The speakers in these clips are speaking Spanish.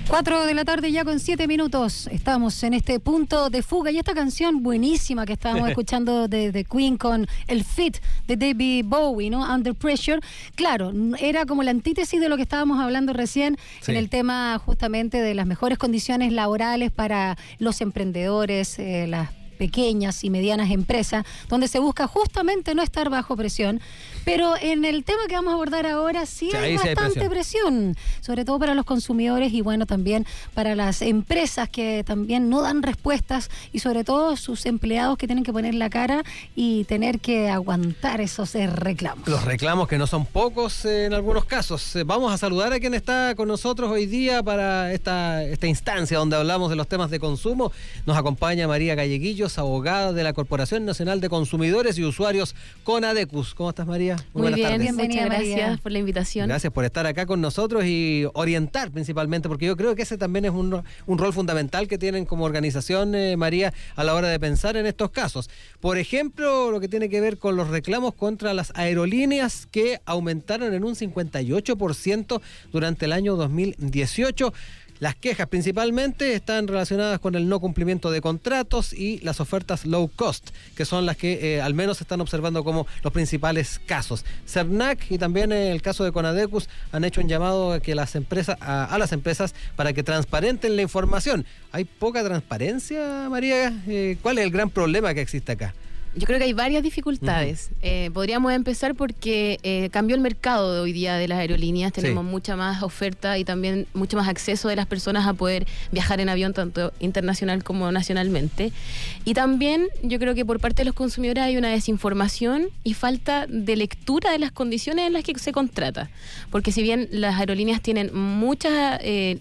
4 de la tarde ya con 7 minutos. Estamos en este punto de fuga y esta canción buenísima que estábamos escuchando de Queen con el feat de David Bowie, ¿no? Under Pressure. Claro, era como la antítesis de lo que estábamos hablando recién en el tema justamente de las mejores condiciones laborales para los emprendedores, las pequeñas y medianas empresas, donde se busca justamente no estar bajo presión. Pero en el tema que vamos a abordar ahora sí hay bastante presión, sobre todo para los consumidores y bueno, también para las empresas que también no dan respuestas y sobre todo sus empleados que tienen que poner la cara y tener que aguantar esos reclamos. Los reclamos que no son pocos en algunos casos. Vamos a saludar a quien está con nosotros hoy día para esta instancia donde hablamos de los temas de consumo. Nos acompaña María Galleguillos, abogada de la Corporación Nacional de Consumidores y Usuarios Conadecus. ¿Cómo estás, María? Muy buenas tardes. Bienvenida, muchas gracias por la invitación. Gracias por estar acá con nosotros y orientar principalmente, porque yo creo que ese también es un rol fundamental que tienen como organización, María, a la hora de pensar en estos casos. Por ejemplo, lo que tiene que ver con los reclamos contra las aerolíneas que aumentaron en un 58% durante el año 2018. Las quejas principalmente están relacionadas con el no cumplimiento de contratos y las ofertas low cost, que son las que al menos se están observando como los principales casos. CERNAC y también el caso de Conadecus han hecho un llamado a que las empresas para que transparenten la información. ¿Hay poca transparencia, María? ¿Cuál es el gran problema que existe acá? Yo creo que hay varias dificultades. Podríamos empezar porque cambió el mercado de hoy día de las aerolíneas. Tenemos mucha más oferta y también mucho más acceso de las personas a poder viajar en avión, tanto internacional como nacionalmente. Y también yo creo que por parte de los consumidores hay una desinformación y falta de lectura de las condiciones en las que se contrata. Porque si bien las aerolíneas tienen muchas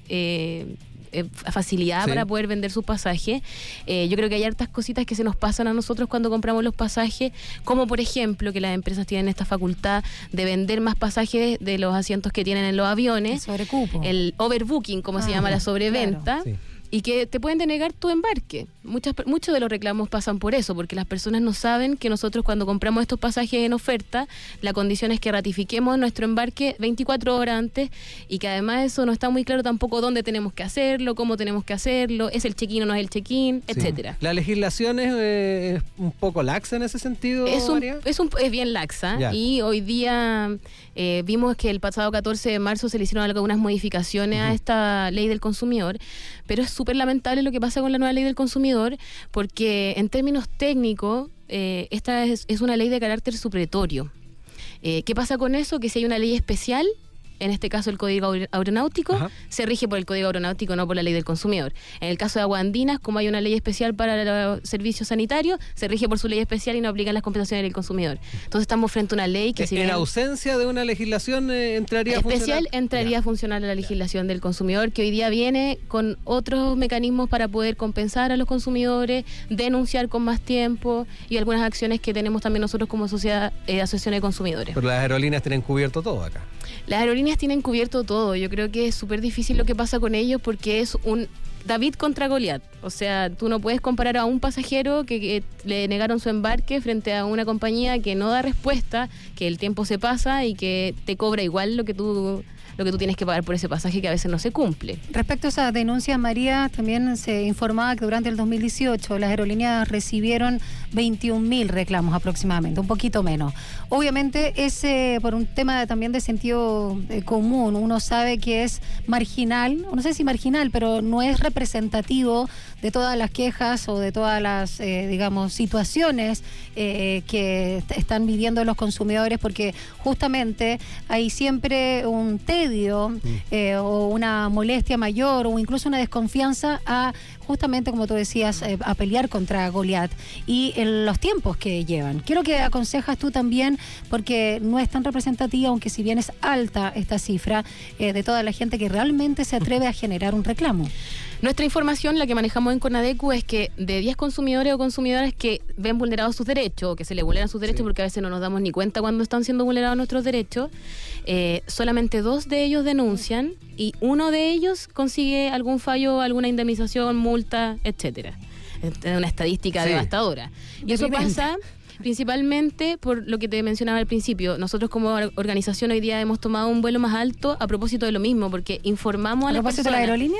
facilidad para poder vender sus pasajes, yo creo que hay hartas cositas que se nos pasan a nosotros cuando compramos los pasajes, como por ejemplo que las empresas tienen esta facultad de vender más pasajes de los asientos que tienen en los aviones, el sobrecupo, el overbooking, como se llama la sobreventa. Claro. Y que te pueden denegar tu embarque. Muchos de los reclamos pasan por eso, porque las personas no saben que nosotros cuando compramos estos pasajes en oferta, la condición es que ratifiquemos nuestro embarque 24 horas antes y que además eso no está muy claro tampoco dónde tenemos que hacerlo, cómo tenemos que hacerlo, es el check-in o no es el check-in, etcétera. ¿La legislación es un poco laxa en ese sentido, María? Es bien laxa y hoy día vimos que el pasado 14 de marzo se le hicieron algunas modificaciones a esta ley del consumidor, pero es súper lamentable lo que pasa con la nueva ley del consumidor, porque en términos técnicos esta es una ley de carácter supletorio. ¿Qué pasa con eso? Que si hay una ley especial, en este caso el Código Aeronáutico, se rige por el Código Aeronáutico, no por la ley del consumidor. En el caso de Aguas Andinas, como hay una ley especial para los servicios sanitarios, se rige por su ley especial y no aplican las compensaciones del consumidor. Entonces estamos frente a una ley que en ausencia de una legislación entraría especial, entraría a funcionar la legislación del consumidor, que hoy día viene con otros mecanismos para poder compensar a los consumidores, denunciar con más tiempo y algunas acciones que tenemos también nosotros como sociedad, asociación de consumidores. Pero las aerolíneas tienen cubierto todo acá. Las aerolíneas tienen cubierto todo. Yo creo que es súper difícil lo que pasa con ellos porque es un David contra Goliat. O sea, tú no puedes comparar a un pasajero que le negaron su embarque frente a una compañía que no da respuesta, que el tiempo se pasa y que te cobra igual lo que tú tienes que pagar por ese pasaje que a veces no se cumple. Respecto a esa denuncia, María, también se informaba que durante el 2018 las aerolíneas recibieron 21.000 reclamos aproximadamente, un poquito menos. Obviamente por un tema también de sentido común, uno sabe que es marginal, no sé si marginal, pero no es representativo de todas las quejas o de todas las, situaciones que están viviendo los consumidores, porque justamente hay siempre un tedio o una molestia mayor o incluso una desconfianza a, justamente como tú decías, a pelear contra Goliat y en los tiempos que llevan. Quiero que aconsejas tú también, porque no es tan representativa, aunque si bien es alta esta cifra, de toda la gente que realmente se atreve a generar un reclamo. Nuestra información, la que manejamos en Conadecu, es que de 10 consumidores o consumidoras que ven vulnerados sus derechos, o que se les vulneran sus derechos, porque a veces no nos damos ni cuenta cuando están siendo vulnerados nuestros derechos, solamente 2 de ellos denuncian y 1 de ellos consigue algún fallo, alguna indemnización, multa, etcétera. Es una estadística devastadora. Y eso pasa Principalmente por lo que te mencionaba al principio. Nosotros como organización hoy día hemos tomado un vuelo más alto a propósito de lo mismo, porque informamos a las personas. ¿A propósito de la aerolínea?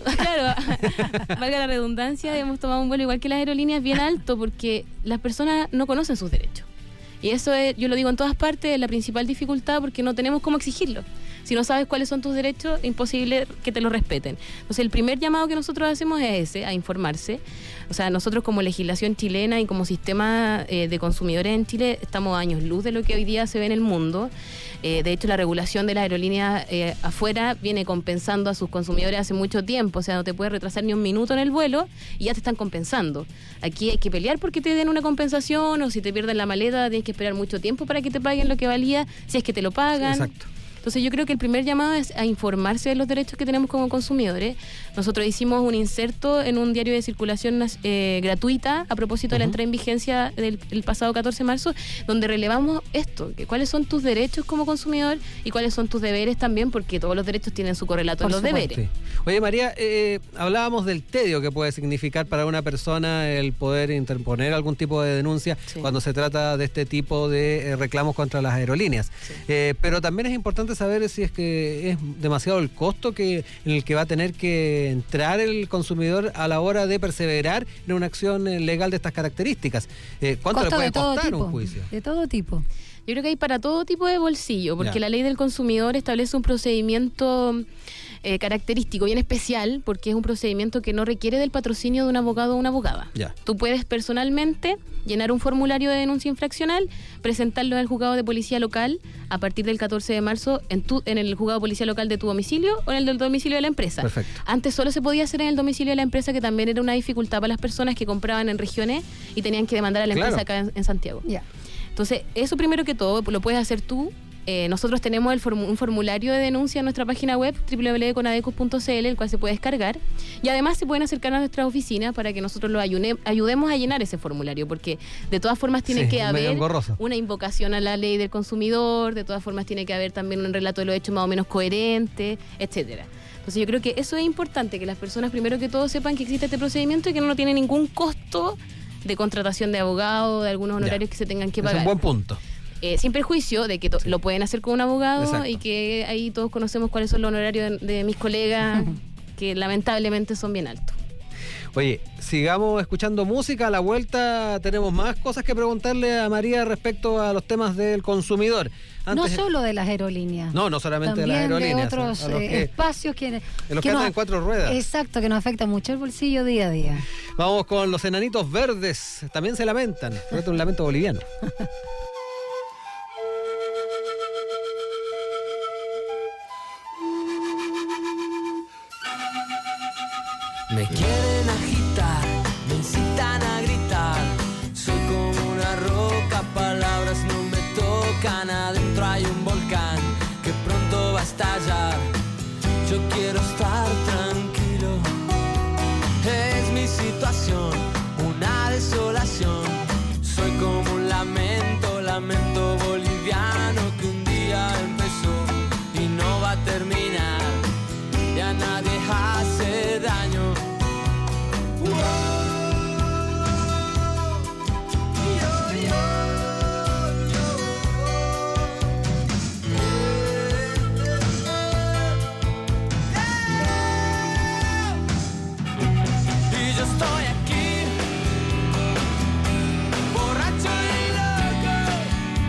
Claro, valga la redundancia, hemos tomado un vuelo igual que las aerolíneas bien alto porque las personas no conocen sus derechos. Y eso es, yo lo digo en todas partes, es la principal dificultad porque no tenemos cómo exigirlo. Si no sabes cuáles son tus derechos, es imposible que te los respeten. Entonces, el primer llamado que nosotros hacemos es ese, a informarse. O sea, nosotros como legislación chilena y como sistema de consumidores en Chile estamos a años luz de lo que hoy día se ve en el mundo. De hecho, la regulación de las aerolíneas afuera viene compensando a sus consumidores hace mucho tiempo. O sea, no te puedes retrasar ni un minuto en el vuelo y ya te están compensando. Aquí hay que pelear porque te den una compensación, o si te pierden la maleta tienes que esperar mucho tiempo para que te paguen lo que valía, si es que te lo pagan. Exacto. Entonces yo creo que el primer llamado es a informarse de los derechos que tenemos como consumidores. Nosotros hicimos un inserto en un diario de circulación gratuita a propósito de la entrada en vigencia del pasado 14 de marzo, donde relevamos esto, que cuáles son tus derechos como consumidor y cuáles son tus deberes también, porque todos los derechos tienen su correlato en los deberes. Sí. Oye, María, hablábamos del tedio que puede significar para una persona el poder interponer algún tipo de denuncia cuando se trata de este tipo de reclamos contra las aerolíneas. Sí. Pero también es importante saber si es que es demasiado el costo en el que va a tener que entrar el consumidor a la hora de perseverar en una acción legal de estas características. ¿Cuánto le puede costar un juicio? De todo tipo. Yo creo que hay para todo tipo de bolsillo, porque la ley del consumidor establece un procedimiento característico, bien especial, porque es un procedimiento que no requiere del patrocinio de un abogado o una abogada. Tú puedes personalmente llenar un formulario de denuncia infraccional, presentarlo en el juzgado de policía local a partir del 14 de marzo en el juzgado de policía local de tu domicilio o en el del domicilio de la empresa. Perfecto. Antes solo se podía hacer en el domicilio de la empresa, que también era una dificultad para las personas que compraban en regiones y tenían que demandar a la empresa acá en Santiago. Entonces, eso primero que todo lo puedes hacer tú. Nosotros tenemos un formulario de denuncia en nuestra página web www.conadecus.cl, el cual se puede descargar, y además se pueden acercar a nuestras oficinas para que nosotros los ayudemos a llenar ese formulario, porque de todas formas tiene que haber una invocación a la ley del consumidor, de todas formas tiene que haber también un relato de los hechos más o menos coherente, etcétera. Entonces yo creo que eso es importante, que las personas primero que todo sepan que existe este procedimiento y que no tiene ningún costo de contratación de abogado, de algunos honorarios que se tengan que pagar. Es un buen punto. Sin perjuicio de que lo pueden hacer con un abogado. Y que ahí todos conocemos cuáles son los honorarios de mis colegas, que lamentablemente son bien altos. Oye, sigamos escuchando música. A la vuelta tenemos más cosas que preguntarle a María respecto a los temas del consumidor. No solo de las aerolíneas. No solamente de las aerolíneas. También de otros espacios de los que andan en cuatro ruedas. Exacto, que nos afecta mucho el bolsillo día a día. Vamos con los enanitos verdes. También se lamentan. Es un lamento boliviano. Me quieren agitar, me incitan a gritar. Soy como una roca, palabras no me tocan. Adentro hay un volcán que pronto va a estallar. Yo quiero estar tranquilo. Es mi situación, una desolación. Soy como un lamento boliviano que un día empezó y no va a terminar. Ya nadie hace daño. Estoy aquí, borracho y loco,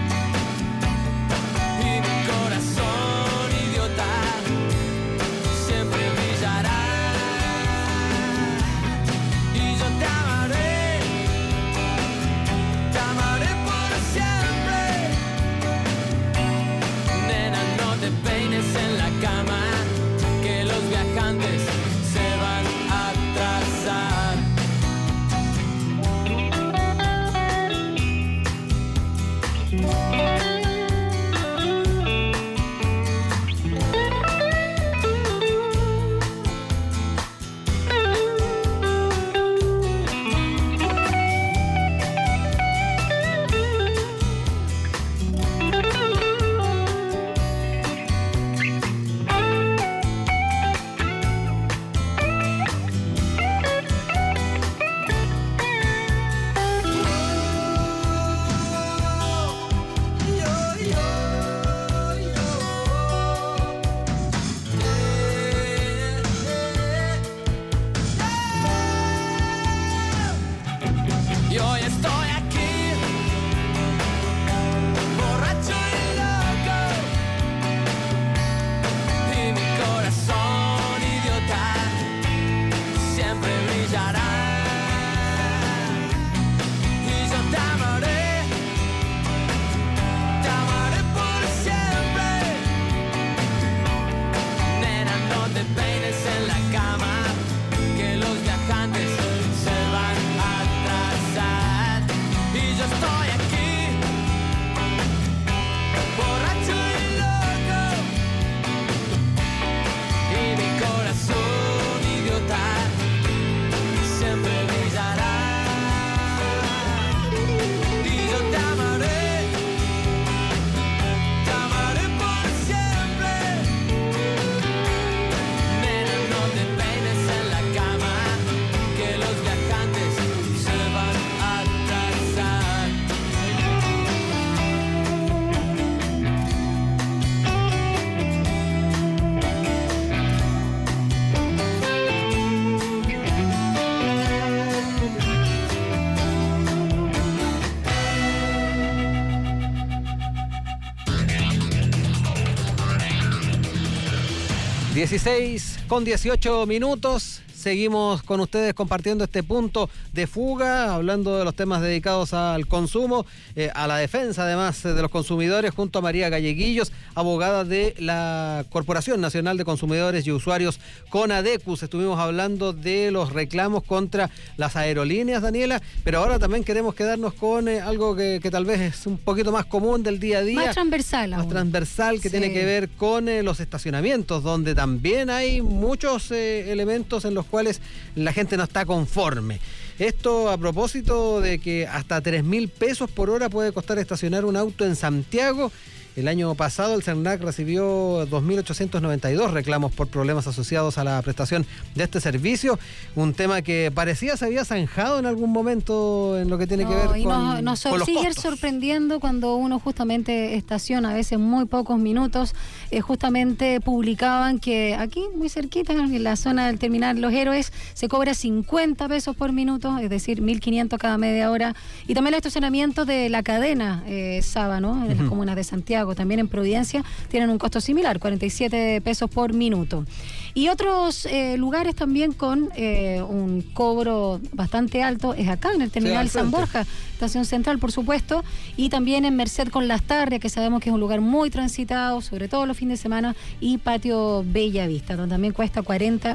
16:18. Seguimos con ustedes compartiendo este punto de fuga, hablando de los temas dedicados al consumo, a la defensa además de los consumidores, junto a María Galleguillos, abogada de la Corporación Nacional de Consumidores y Usuarios CONADECUS. Estuvimos hablando de los reclamos contra las aerolíneas, Daniela, pero ahora también queremos quedarnos con algo que tal vez es un poquito más común del día a día. Más transversal aún. Más transversal, que tiene que ver con los estacionamientos, donde también hay muchos elementos en los cuales la gente no está conforme. Esto a propósito de que hasta 3.000 pesos por hora puede costar estacionar un auto en Santiago. El año pasado el CERNAC recibió 2.892 reclamos por problemas asociados a la prestación de este servicio, un tema que parecía se había zanjado en algún momento en lo que tiene que ver con nos con los sigue costos. sorprendiendo cuando uno justamente estaciona, a veces muy pocos minutos. Justamente publicaban que aquí, muy cerquita, en la zona del terminal Los Héroes, se cobra 50 pesos por minuto, es decir, 1.500 cada media hora. Y también el estacionamiento de la cadena Sábano, en las comunas de Santiago, también en Providencia, tienen un costo similar, 47 pesos por minuto. Y otros lugares también con un cobro bastante alto es acá, en el terminal San Borja, estación central, por supuesto, y también en Merced con Lastarria, que sabemos que es un lugar muy transitado, sobre todo los fines de semana, y Patio Bella Vista, donde también cuesta 40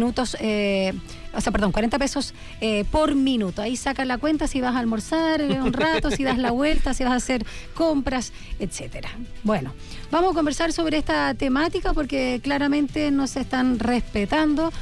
pesos por minuto. Ahí sacas la cuenta si vas a almorzar un rato, si das la vuelta, si vas a hacer compras, etcétera. Bueno, vamos a conversar sobre esta temática porque claramente no se están respetando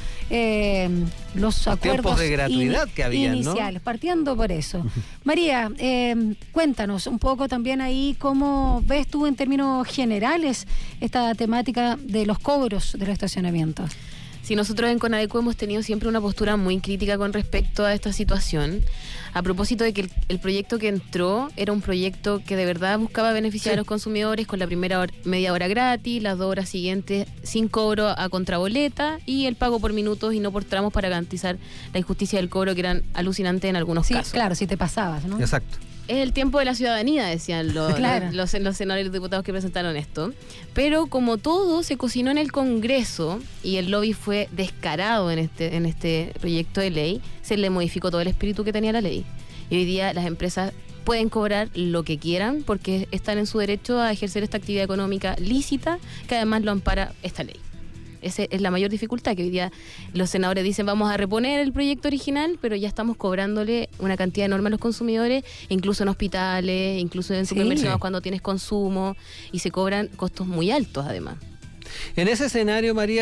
los acuerdos tiempos de gratuidad que habían, iniciales, ¿no? Partiendo por eso. María, cuéntanos un poco también ahí cómo ves tú en términos generales esta temática de los cobros de los estacionamientos. Sí, nosotros en CONADECU hemos tenido siempre una postura muy crítica con respecto a esta situación, a propósito de que el proyecto que entró era un proyecto que de verdad buscaba beneficiar a los consumidores con la primera media hora gratis, las 2 horas siguientes sin cobro a contraboleta y el pago por minutos y no por tramos para garantizar la injusticia del cobro, que eran alucinantes en algunos casos. Sí, claro, si te pasabas, ¿no? Exacto. Es el tiempo de la ciudadanía, decían Claro. los senadores y los diputados que presentaron esto. Pero como todo se cocinó en el Congreso y el lobby fue descarado en este proyecto de ley, se le modificó todo el espíritu que tenía la ley. Y hoy día las empresas pueden cobrar lo que quieran porque están en su derecho a ejercer esta actividad económica lícita, que además lo ampara esta ley. Esa es la mayor dificultad, que hoy día los senadores dicen vamos a reponer el proyecto original, pero ya estamos cobrándole una cantidad enorme a los consumidores, incluso en hospitales, incluso en supermercados cuando tienes consumo, y se cobran costos muy altos además. En ese escenario, María,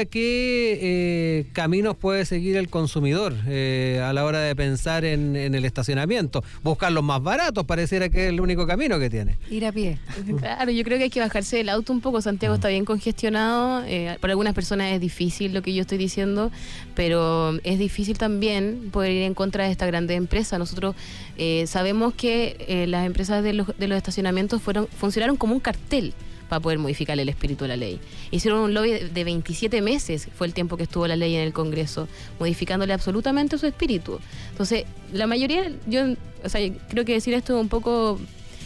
¿qué caminos puede seguir el consumidor a la hora de pensar en el estacionamiento? Buscar los más baratos, pareciera que es el único camino que tiene. Ir a pie. Claro, yo creo que hay que bajarse del auto un poco. Santiago está bien congestionado, para algunas personas es difícil lo que yo estoy diciendo, pero es difícil también poder ir en contra de esta grande empresa. Nosotros sabemos que las empresas de los estacionamientos funcionaron como un cartel para poder modificar el espíritu de la ley. Hicieron un lobby de 27 meses, fue el tiempo que estuvo la ley en el Congreso, modificándole absolutamente su espíritu. Entonces, la mayoría, creo que decir esto es un poco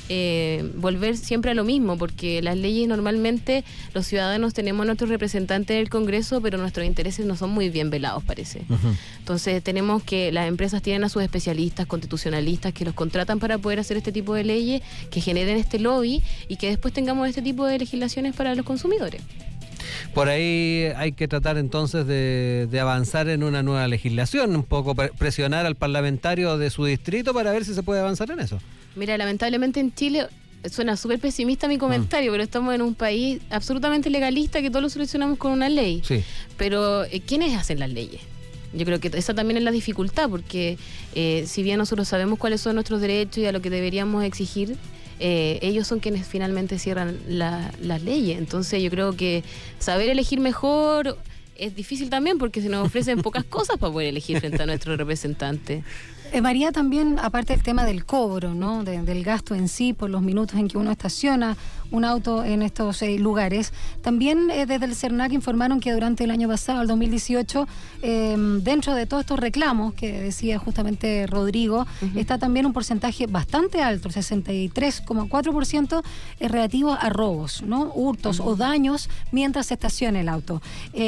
volver siempre a lo mismo, porque las leyes normalmente los ciudadanos tenemos nuestros representantes del Congreso, pero nuestros intereses no son muy bien velados, parece. Entonces tenemos que las empresas tienen a sus especialistas, constitucionalistas, que los contratan para poder hacer este tipo de leyes, que generen este lobby y que después tengamos este tipo de legislaciones para los consumidores. Por ahí hay que tratar entonces de avanzar en una nueva legislación, un poco presionar al parlamentario de su distrito para ver si se puede avanzar en eso. Mira, lamentablemente en Chile suena súper pesimista mi comentario, pero estamos en un país absolutamente legalista que todo lo solucionamos con una ley. Sí. Pero ¿quiénes hacen las leyes? Yo creo que esa también es la dificultad, porque si bien nosotros sabemos cuáles son nuestros derechos y a lo que deberíamos exigir, ellos son quienes finalmente cierran las leyes. Entonces yo creo que saber elegir mejor es difícil también, porque se nos ofrecen pocas cosas para poder elegir frente a nuestros representantes. María, también, aparte del tema del cobro, ¿no? Del gasto en sí por los minutos en que uno estaciona un auto en estos lugares, también desde el CERNAC informaron que durante el año pasado, el 2018, dentro de todos estos reclamos que decía justamente Rodrigo, está también un porcentaje bastante alto, el 63,4% relativo a robos, ¿no? Hurtos o daños mientras se estaciona el auto.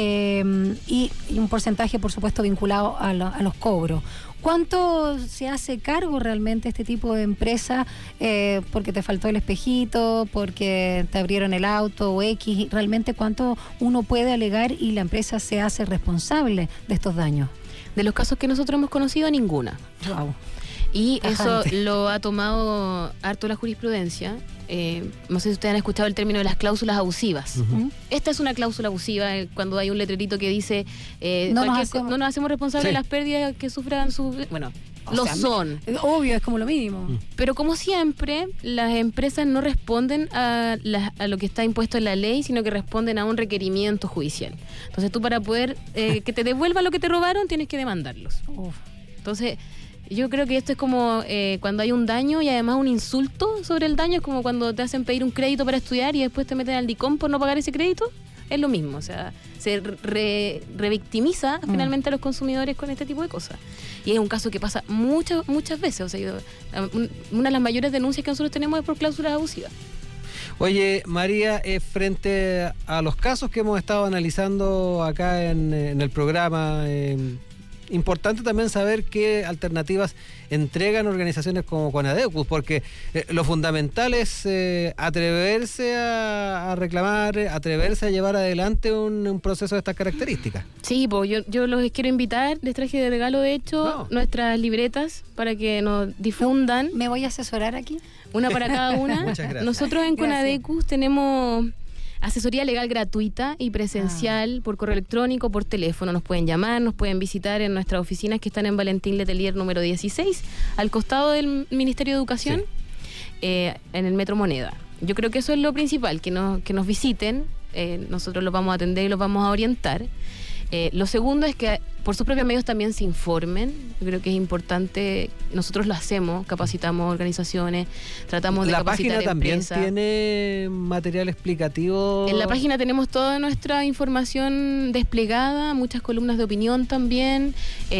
Y un porcentaje, por supuesto, vinculado a los cobros. ¿Cuánto se hace cargo realmente este tipo de empresa porque te faltó el espejito, porque te abrieron el auto o X? ¿Realmente cuánto uno puede alegar y la empresa se hace responsable de estos daños? De los casos que nosotros hemos conocido, ninguna. Wow. Y eso lo ha tomado harto la jurisprudencia. No sé si ustedes han escuchado el término de las cláusulas abusivas. Esta es una cláusula abusiva cuando hay un letrerito que dice no nos hacemos responsables de las pérdidas que sufran sus... Bueno, son. Obvio, es como lo mínimo. Pero como siempre, las empresas no responden a lo que está impuesto en la ley, sino que responden a un requerimiento judicial. Entonces tú, para poder que te devuelvan lo que te robaron, tienes que demandarlos. Entonces... Yo creo que esto es como cuando hay un daño y además un insulto sobre el daño, es como cuando te hacen pedir un crédito para estudiar y después te meten al DICOM por no pagar ese crédito. Es lo mismo, o sea, se revictimiza finalmente a los consumidores con este tipo de cosas. Y es un caso que pasa muchas veces. O sea, una de las mayores denuncias que nosotros tenemos es por cláusulas abusivas. Oye, María, frente a los casos que hemos estado analizando acá en el programa, importante también saber qué alternativas entregan organizaciones como Conadecus, porque lo fundamental es atreverse a reclamar, atreverse a llevar adelante un proceso de estas características. Sí, pues yo los quiero invitar, les traje de regalo, de hecho, nuestras libretas para que nos difundan. ¿Me voy a asesorar aquí? Una para cada una. Muchas gracias. Nosotros en Conadecus tenemos asesoría legal gratuita y presencial por correo electrónico, por teléfono. Nos pueden llamar, nos pueden visitar en nuestras oficinas que están en Valentín Letelier número 16, al costado del Ministerio de Educación, en el Metro Moneda. Yo creo que eso es lo principal, que nos visiten, nosotros los vamos a atender y los vamos a orientar. Lo segundo es que por sus propios medios también se informen. Yo creo que es importante, nosotros lo hacemos, capacitamos organizaciones, tratamos de capacitar empresas. ¿La página también tiene material explicativo? En la página tenemos toda nuestra información desplegada, muchas columnas de opinión también,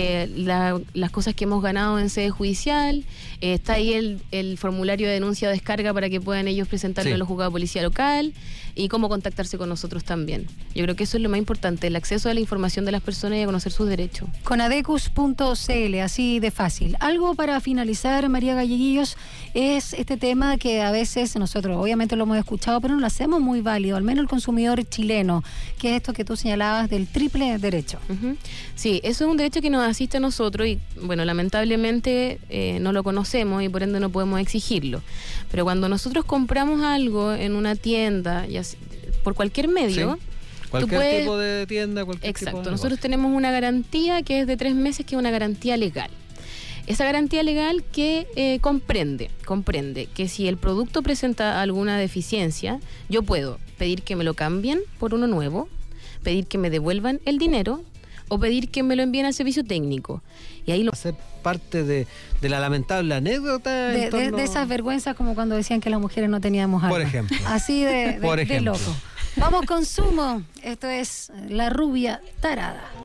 las cosas que hemos ganado en sede judicial, está ahí el formulario de denuncia o descarga para que puedan ellos presentarlo a los juzgados de policía local y cómo contactarse con nosotros también. Yo creo que eso es lo más importante, el acceso a la información de las personas y a conocer sus derechos. Conadecus.cl, así de fácil. Algo para finalizar, María Galleguillos, es este tema que a veces nosotros obviamente lo hemos escuchado, pero no lo hacemos muy válido, al menos el consumidor chileno, que es esto que tú señalabas del triple derecho. Sí, eso es un derecho que nos asiste a nosotros y, bueno, lamentablemente no lo conocemos y por ende no podemos exigirlo. Pero cuando nosotros compramos algo en una tienda, por cualquier medio... Sí. Cualquier tipo de tienda, cualquier tipo de negocio. Nosotros tenemos una garantía que es de 3 meses, que es una garantía legal. Esa garantía legal que comprende que si el producto presenta alguna deficiencia, yo puedo pedir que me lo cambien por uno nuevo, pedir que me devuelvan el dinero o pedir que me lo envíen al servicio técnico. Y ahí hacer parte de la lamentable anécdota de esas vergüenzas, como cuando decían que las mujeres no teníamos alma. Por ejemplo. Así de loco. Vamos con Sumo. Esto es La Rubia Tarada.